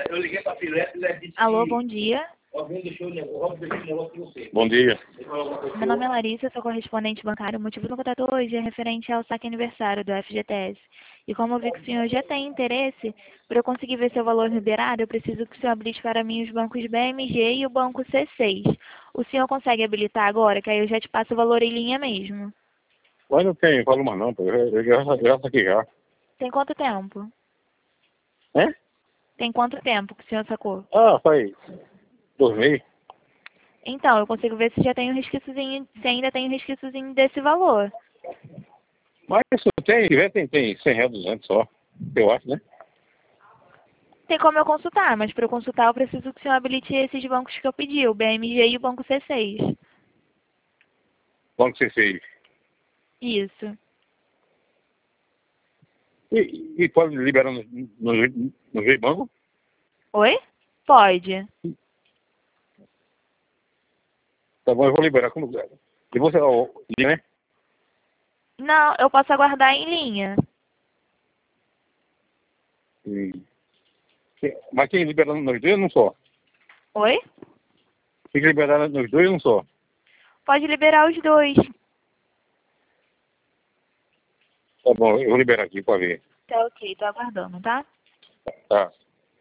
Eu liguei para a Filete e ele disse Alô, que bom dia. alguém deixou o negócio com você. Bom dia. Meu nome é Larissa, sou correspondente bancário. O motivo do contato hoje é referente ao saque aniversário do FGTS. E como eu vi que o senhor já tem interesse, para eu conseguir ver seu valor liberado, eu preciso que o senhor habilite para mim os bancos BMG e o banco C6. O senhor consegue habilitar agora, que aí eu já te passo o valor em linha mesmo. Mas não tem valor não, pô. Eu aqui já. Tem quanto tempo? É? Tem quanto tempo que o senhor sacou? Ah, faz 2 meses. Então, eu consigo ver se já tem um resquíciozinho, se ainda tem um resquíciozinho desse valor. Mas isso tem 100 reais, 200 só. Eu acho, né? Tem como eu consultar, mas para eu consultar eu preciso que o senhor habilite esses bancos que eu pedi, o BMG e o banco C6. Quanto você fez? Isso. E pode liberar no banco? Oi? Pode. Tá bom, eu vou liberar. Como... E você, né? Não, eu posso aguardar em linha. E... Mas tem que liberar nos dois ou não só? Oi? Tem que liberar nos dois ou não só? Pode liberar os dois. Tá bom, eu vou liberar aqui pra ver. Tá ok, tô aguardando, tá? Tá.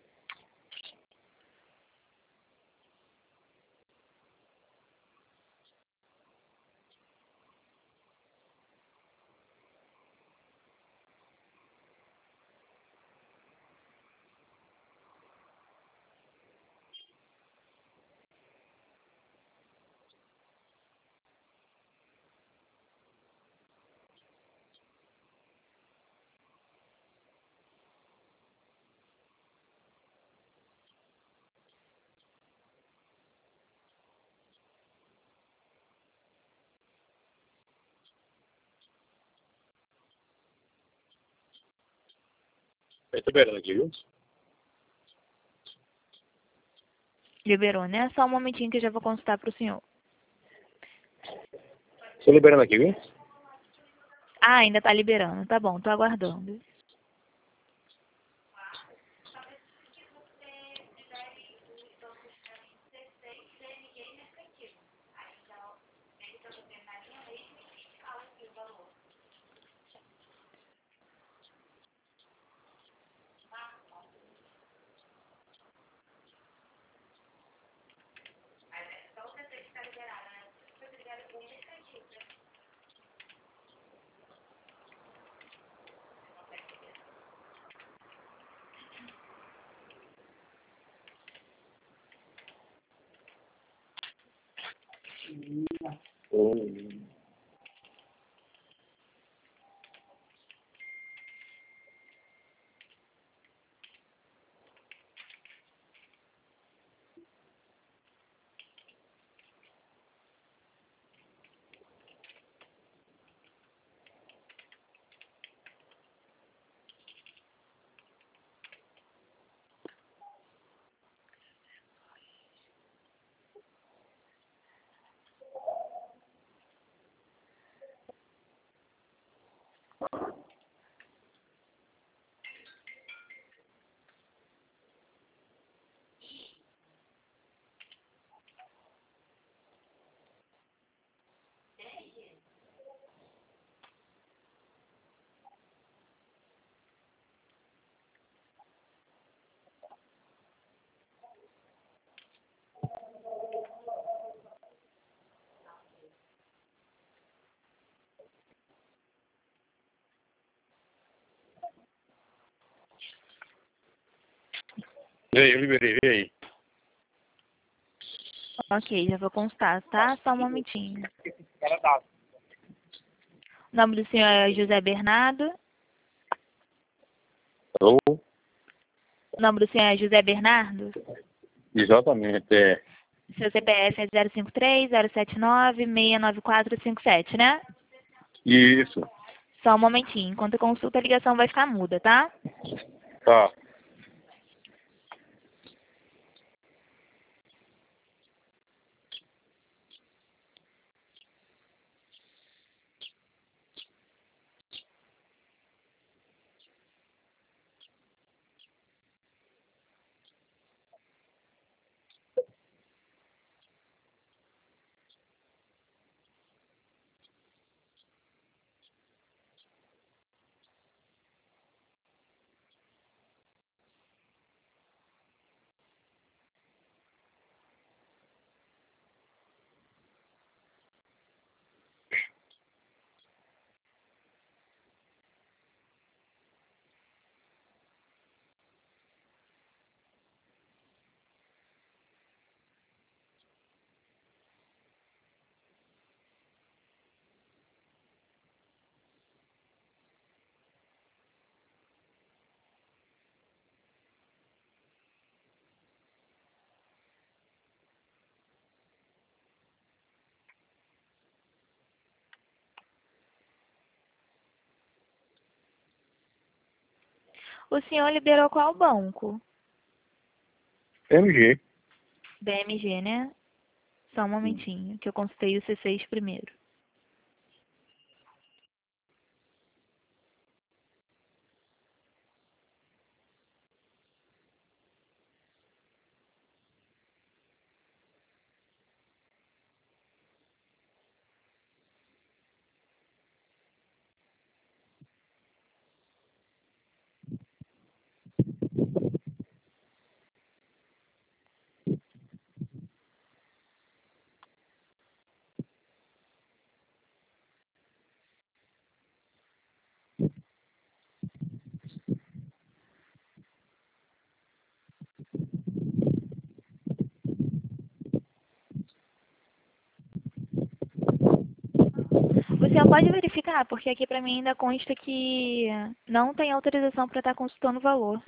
Eu tô liberando aqui, viu? Liberou, né? Só um momentinho que eu já vou consultar pro senhor. Tô liberando aqui, viu? Ah, ainda tá liberando. Tá bom, tô aguardando. E aí, eu liberei, e aí? Ok, já vou consultar, tá? Só um momentinho. O nome do senhor é José Bernardo. Alô? O nome do senhor é José Bernardo. Exatamente, é. Seu CPF é 053-079-69457, né? Isso. Só um momentinho. Enquanto eu consulto, a ligação vai ficar muda, tá? Tá. O senhor liberou qual banco? MG. BMG, né? Só um momentinho, que eu consultei o C6 primeiro. O senhor pode verificar, porque aqui pra mim ainda consta que não tem autorização para estar consultando o valor.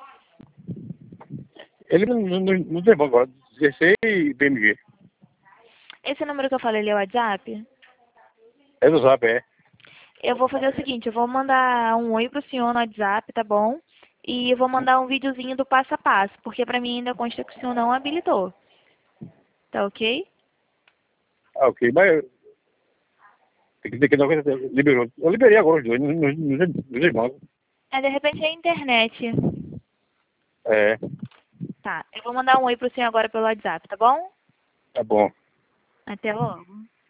Ele não tem banco agora. 16 BMG. Esse número que eu falei, ele é o WhatsApp? É do Zap, é. Eu vou fazer o seguinte, eu vou mandar um oi pro senhor no WhatsApp, tá bom? E eu vou mandar um videozinho do passo a passo, porque pra mim ainda consta que o senhor não habilitou. Tá ok? Ah, ok. Mas tem que dizer que não liberou. Eu liberei agora os dois, nos bancos. De repente é a internet. É, Tá, eu vou mandar um oi pro senhor agora pelo WhatsApp, tá bom? tá bom. Até logo.